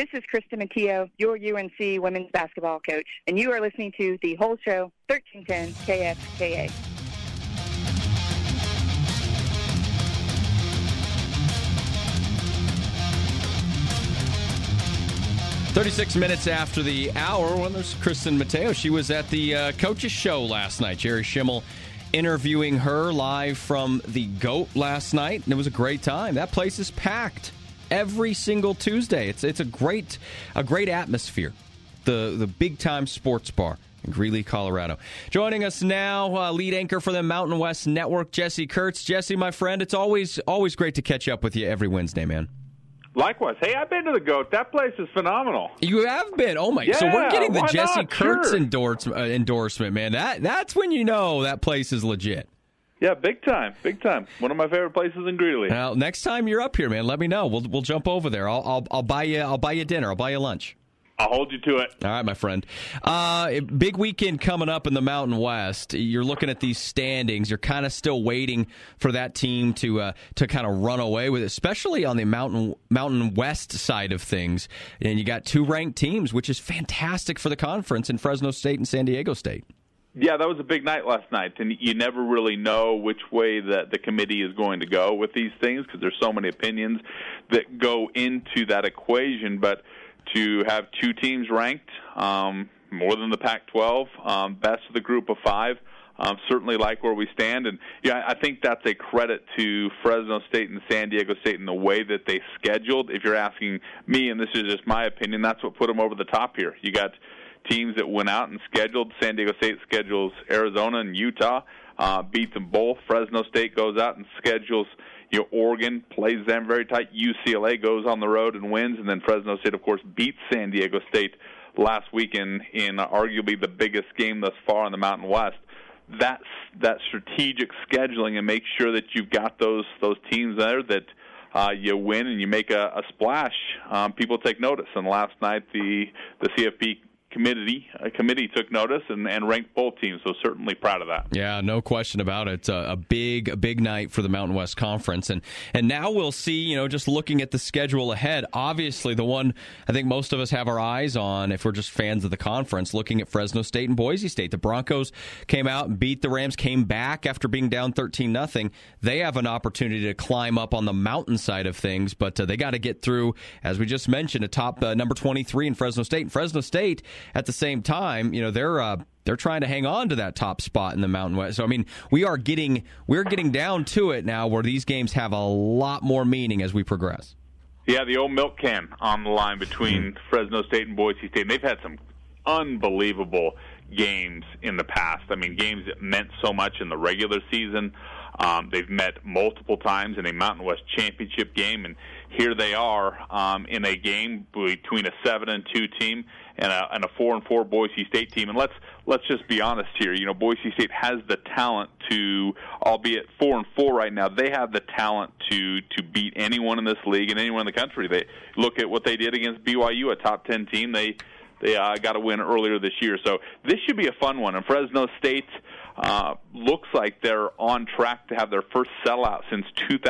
This is Krista Matteo, your UNC women's basketball coach, and you are listening to The Whole Show, 1310 KFKA. "36 minutes after the hour, when there's Kristen Matteo. She was at the Coaches Show last night. Jerry Schimmel interviewing her live from the GOAT last night, and it was a great time. That place is packed every single Tuesday. It's a great atmosphere. The big time sports bar in Greeley, Colorado. Joining us now, lead anchor for the Mountain West Network, Jesse Kurtz. Jesse, my friend, it's always great to catch up with you every Wednesday, man. Likewise. Hey, I've been to the GOAT. That place is phenomenal. You have been? Oh, my. Yeah, so we're getting the Jesse not? Kurtz Sure. endorsement, man. That's when you know that place is legit. Yeah, big time, big time. One of my favorite places in Greeley. Now, next time you're up here, man, let me know. We'll jump over there. I'll buy you dinner. I'll buy you lunch. I'll hold you to it. All right, my friend. Big weekend coming up in the Mountain West. You're looking at these standings. You're kind of still waiting for that team to kind of run away with it, especially on the Mountain West side of things. And you got two ranked teams, which is fantastic for the conference in Fresno State and San Diego State. Yeah, that was a big night last night, and you never really know which way that the committee is going to go with these things because there's so many opinions that go into that equation. But to have two teams ranked, more than the Pac-12, best of the group of five, certainly like where we stand. And yeah, I think that's a credit to Fresno State and San Diego State in the way that they scheduled. If you're asking me, and this is just my opinion, that's what put them over the top here. You got teams that went out and scheduled. San Diego State schedules Arizona and Utah, beat them both. Fresno State goes out and schedules Oregon, plays them very tight. UCLA goes on the road and wins, and then Fresno State, of course, beats San Diego State last week in arguably the biggest game thus far in the Mountain West. That strategic scheduling and make sure that you've got those teams there that you win and you make a splash. People take notice, and last night the CFP committee took notice and ranked both teams, so certainly proud of that. Yeah, no question about it. A big night for the Mountain West Conference. And now we'll see, just looking at the schedule ahead, obviously the one I think most of us have our eyes on, if we're just fans of the conference, looking at Fresno State and Boise State. The Broncos came out and beat the Rams, came back after being down 13-0. They have an opportunity to climb up on the mountain side of things, but they got to get through, as we just mentioned, a top number 23 in Fresno State. And Fresno State, at the same time, they're trying to hang on to that top spot in the Mountain West. So, I mean, we're getting down to it now where these games have a lot more meaning as we progress. Yeah, the old milk can on the line between Fresno State and Boise State. They've had some unbelievable games in the past. I mean, games that meant so much in the regular season. They've met multiple times in a Mountain West championship game, and here they are in a game between a 7-2 team and a 4-4 Boise State team. And let's just be honest here. Boise State has the talent to, albeit 4-4 right now, they have the talent to beat anyone in this league and anyone in the country. They look at what they did against BYU, a top 10 team. They got a win earlier this year, so this should be a fun one. And Fresno State looks like they're on track to have their first sellout since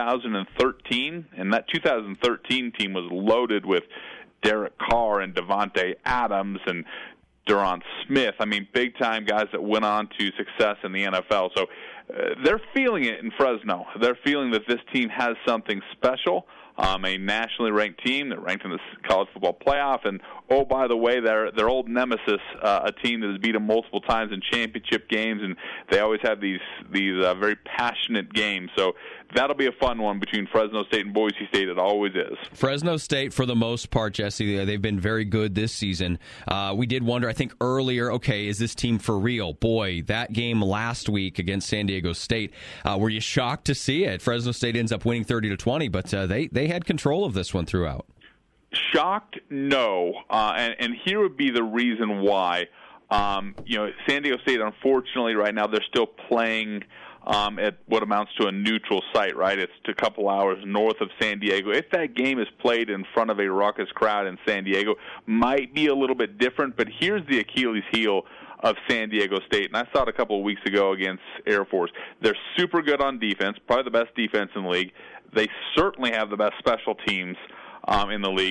2013, and that 2013 team was loaded with Derek Carr and Devontae Adams and Durant Smith. I mean, big-time guys that went on to success in the NFL. So they're feeling it in Fresno. They're feeling that this team has something special. A nationally ranked team. They're ranked in the college football playoff, and by the way, their old nemesis, a team that has beat them multiple times in championship games, and they always have these very passionate games. So that'll be a fun one between Fresno State and Boise State. It always is. Fresno State, for the most part, Jesse, they've been very good this season. We did wonder, I think earlier, okay, is this team for real? Boy, that game last week against San Diego State, were you shocked to see it? Fresno State ends up winning 30-20, but they had control of this one throughout. Shocked? No. And here would be the reason why. San Diego State, unfortunately, right now, they're still playing at what amounts to a neutral site, right? It's a couple hours north of San Diego. If that game is played in front of a raucous crowd in San Diego, might be a little bit different, but here's the Achilles heel of San Diego State, and I saw it a couple of weeks ago against Air Force. They're super good on defense, probably the best defense in the league. They certainly have the best special teams in the league.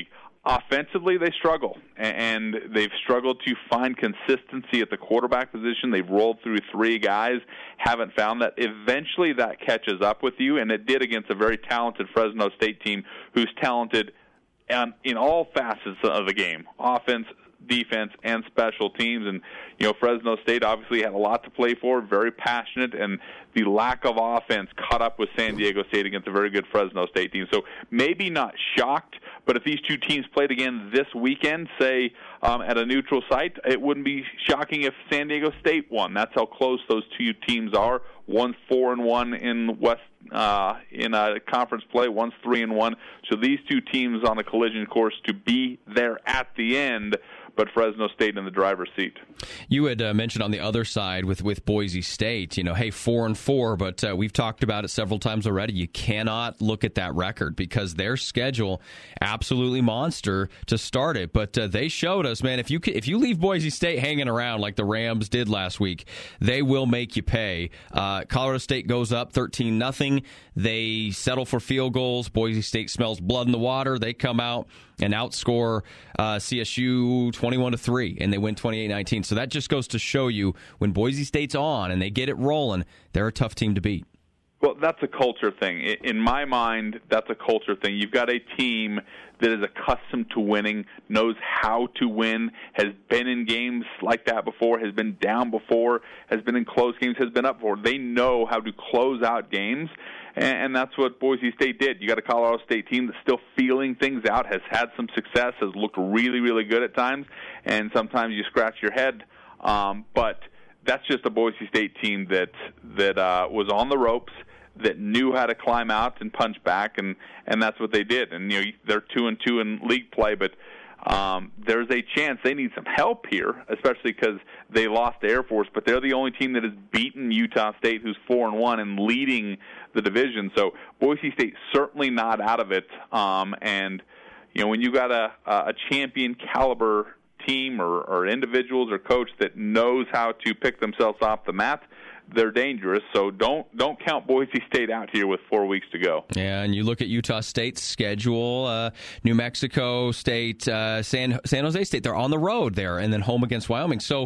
offensively, they struggle, and they've struggled to find consistency at the quarterback position. They've rolled through 3 guys, haven't found that. Eventually, that catches up with you, and it did against a very talented Fresno State team who's talented in all facets of the game, offense, defense, and special teams. And, Fresno State obviously had a lot to play for, very passionate, and the lack of offense caught up with San Diego State against a very good Fresno State team. So maybe not shocked, but if these two teams played again this weekend, say at a neutral site, it wouldn't be shocking if San Diego State won. That's how close those two teams are. One's 4-1 in West in conference play. One's 3-1. So these two teams on a collision course to be there at the end, but Fresno State in the driver's seat. You had mentioned on the other side with Boise State, hey, 4-4, but we've talked about it several times already. You cannot look at that record because their schedule absolutely monster to start it. But they showed us, man, if you leave Boise State hanging around like the Rams did last week, they will make you pay. Colorado State goes up 13-0. They settle for field goals. Boise State smells blood in the water. They come out and outscore CSU 21-3, and they win 28-19. So that just goes to show you when Boise State's on and they get it rolling, they're a tough team to beat. Well, that's a culture thing. In my mind, that's a culture thing. You've got a team that is accustomed to winning, knows how to win, has been in games like that before, has been down before, has been in close games, has been up before. They know how to close out games, and that's what Boise State did. You got a Colorado State team that's still feeling things out, has had some success, has looked really, really good at times, and sometimes you scratch your head. But that's just a Boise State team that was on the ropes, that knew how to climb out and punch back, and that's what they did. And they're 2-2 in league play, but there's a chance they need some help here, especially because they lost to Air Force. But they're the only team that has beaten Utah State, who's 4-1 and leading the division. So Boise State certainly not out of it. And when you got a champion caliber team or individuals or coach that knows how to pick themselves off the mat, they're dangerous. So don't count Boise State out here with 4 weeks to go. Yeah, and you look at Utah State's schedule, New Mexico State, San Jose State, they're on the road there, and then home against Wyoming. So,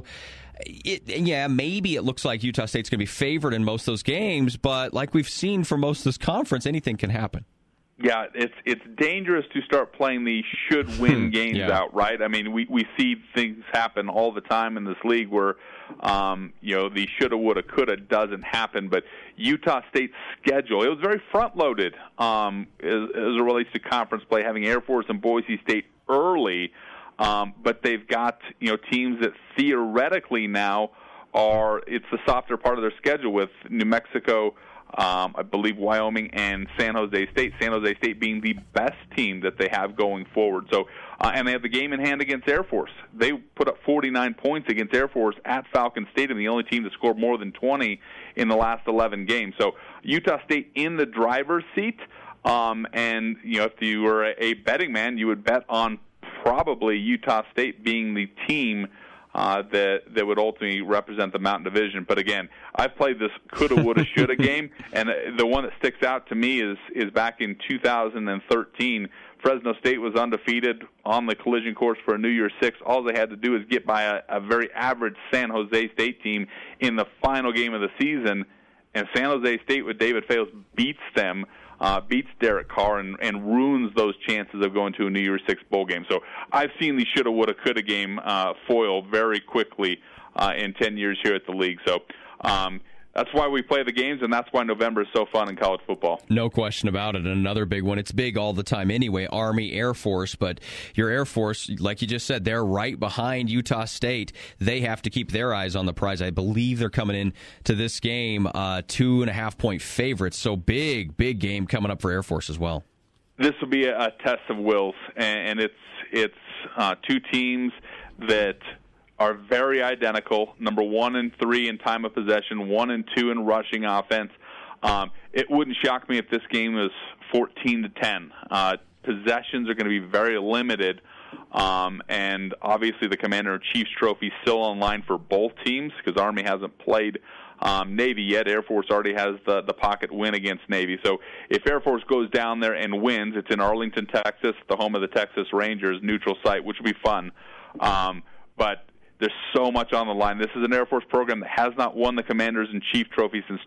maybe it looks like Utah State's going to be favored in most of those games, but like we've seen for most of this conference, anything can happen. Yeah, it's dangerous to start playing the should-win games out, right? I mean, we see things happen all the time in this league where, the shoulda, woulda, coulda doesn't happen. But Utah State's schedule, it was very front-loaded as it relates to conference play, having Air Force and Boise State early. But they've got, teams that theoretically now it's the softer part of their schedule with New Mexico, I believe Wyoming and San Jose State. San Jose State being the best team that they have going forward. So, and they have the game in hand against Air Force. They put up 49 points against Air Force at Falcon Stadium, the only team to score more than 20 in the last 11 games. So Utah State in the driver's seat. And if you were a betting man, you would bet on probably Utah State being the team that would ultimately represent the Mountain Division. But again, I've played this coulda, woulda, shoulda game, and the one that sticks out to me is back in 2013. Fresno State was undefeated on the collision course for a New Year's Six. All they had to do is get by a very average San Jose State team in the final game of the season, and San Jose State with David Fales beats them. Beats Derek Carr and ruins those chances of going to a New Year's Six bowl game. So I've seen the shoulda, woulda, coulda game foil very quickly in 10 years here at the league. So that's why we play the games, and that's why November is so fun in college football. No question about it. And another big one, it's big all the time anyway, Army, Air Force. But your Air Force, like you just said, they're right behind Utah State. They have to keep their eyes on the prize. I believe they're coming in to this game 2.5-point favorites. So big game coming up for Air Force as well. This will be a test of wills, and it's two teams that are very identical, number 1 and 3 in time of possession, 1 and 2 in rushing offense. It wouldn't shock me if this game was 14-10. Possessions are going to be very limited, and obviously the Commander-in-Chief's Trophy is still online for both teams because Army hasn't played Navy yet. Air Force already has the pocket win against Navy. So if Air Force goes down there and wins, it's in Arlington, Texas, the home of the Texas Rangers, neutral site, which will be fun. But there's so much on the line. This is an Air Force program that has not won the Commanders-in-Chief trophy since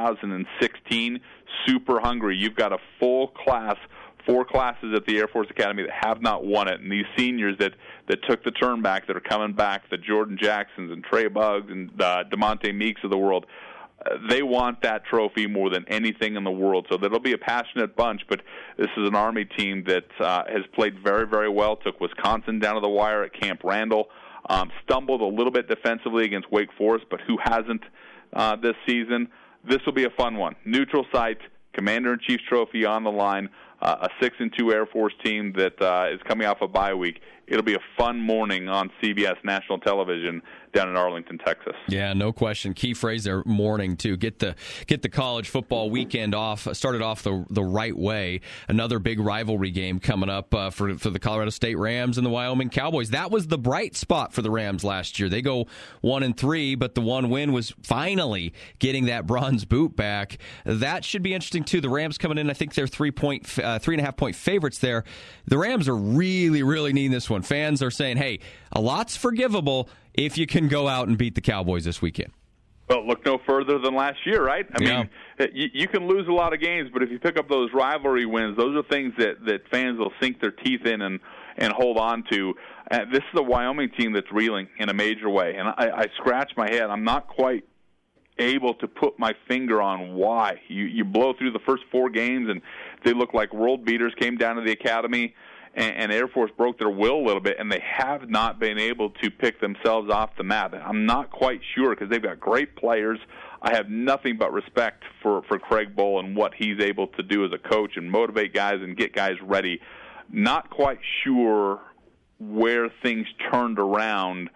2016. Super hungry. You've got a full class, 4 classes at the Air Force Academy that have not won it. And these seniors that took the turn back, that are coming back, the Jordan Jacksons and Trey Buggs and DeMonte Meeks of the world, they want that trophy more than anything in the world. So that'll be a passionate bunch, but this is an Army team that has played very, very well, took Wisconsin down to the wire at Camp Randall, stumbled a little bit defensively against Wake Forest, but who hasn't this season? This will be a fun one. Neutral site, Commander-in-Chief's trophy on the line, a 6-2 Air Force team that is coming off a bye week. It'll be a fun morning on CBS national television down in Arlington, Texas. Yeah, no question. Key phrase there, morning, too. Get the college football weekend off, started off the right way. Another big rivalry game coming up for the Colorado State Rams and the Wyoming Cowboys. That was the bright spot for the Rams last year. They go 1-3, but the one win was finally getting that bronze boot back. That should be interesting, too. The Rams coming in, I think they're 3.5-point favorites there. The Rams are really, really needing this one. Fans are saying, hey, a lot's forgivable if you can go out and beat the Cowboys this weekend. Well, look no further than last year, right? I mean, you can lose a lot of games, but if you pick up those rivalry wins, those are things that fans will sink their teeth in and hold on to. This is a Wyoming team that's reeling in a major way, and I scratch my head. I'm not quite able to put my finger on why. You blow through the first 4 games, and they look like world beaters, came down to the academy, and Air Force broke their will a little bit, and they have not been able to pick themselves off the map. I'm not quite sure because they've got great players. I have nothing but respect for Craig Bohl and what he's able to do as a coach and motivate guys and get guys ready. Not quite sure where things turned around,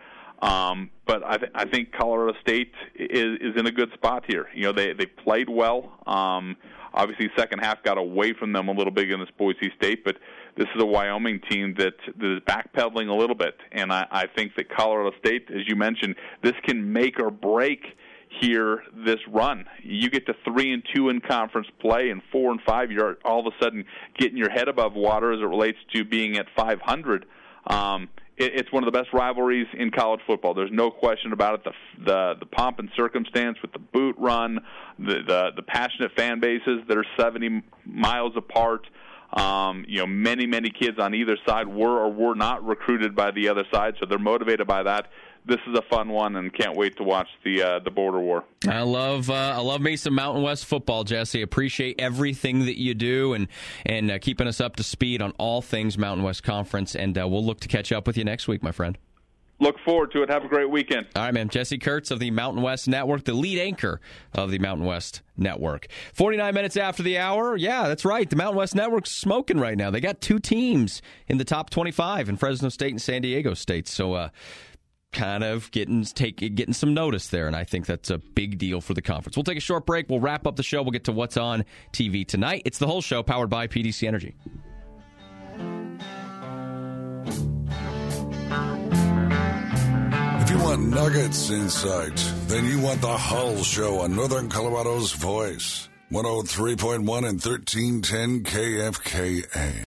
but I think Colorado State is in a good spot here. You know, they played well. Obviously, second half got away from them a little bit against Boise State, but this is a Wyoming team that is backpedaling a little bit, and I think that Colorado State, as you mentioned, this can make or break here this run. You get to 3-2 in conference play, and 4 and 5, you're all of a sudden getting your head above water as it relates to being at 500. It's one of the best rivalries in college football. There's no question about it. The pomp and circumstance with the boot run, the passionate fan bases that are 70 miles apart. Many kids on either side were or were not recruited by the other side, so they're motivated by that. This is a fun one, and can't wait to watch the border war. I love me some Mountain West football, Jesse. Appreciate everything that you do and keeping us up to speed on all things Mountain West Conference. And we'll look to catch up with you next week, my friend. Look forward to it. Have a great weekend. All right, man. Jesse Kurtz of the Mountain West Network, the lead anchor of the Mountain West Network. 49 minutes after the hour. Yeah, that's right. The Mountain West Network's smoking right now. They got 2 teams in the top 25 in Fresno State and San Diego State. So, kind of getting some notice there, and I think that's a big deal for the conference. We'll take a short break. We'll wrap up the show. We'll get to what's on TV tonight. It's The Whole Show, powered by PDC Energy. If you want nuggets insight, then you want The Hull Show on Northern Colorado's Voice, 103.1 and 1310 KFKA.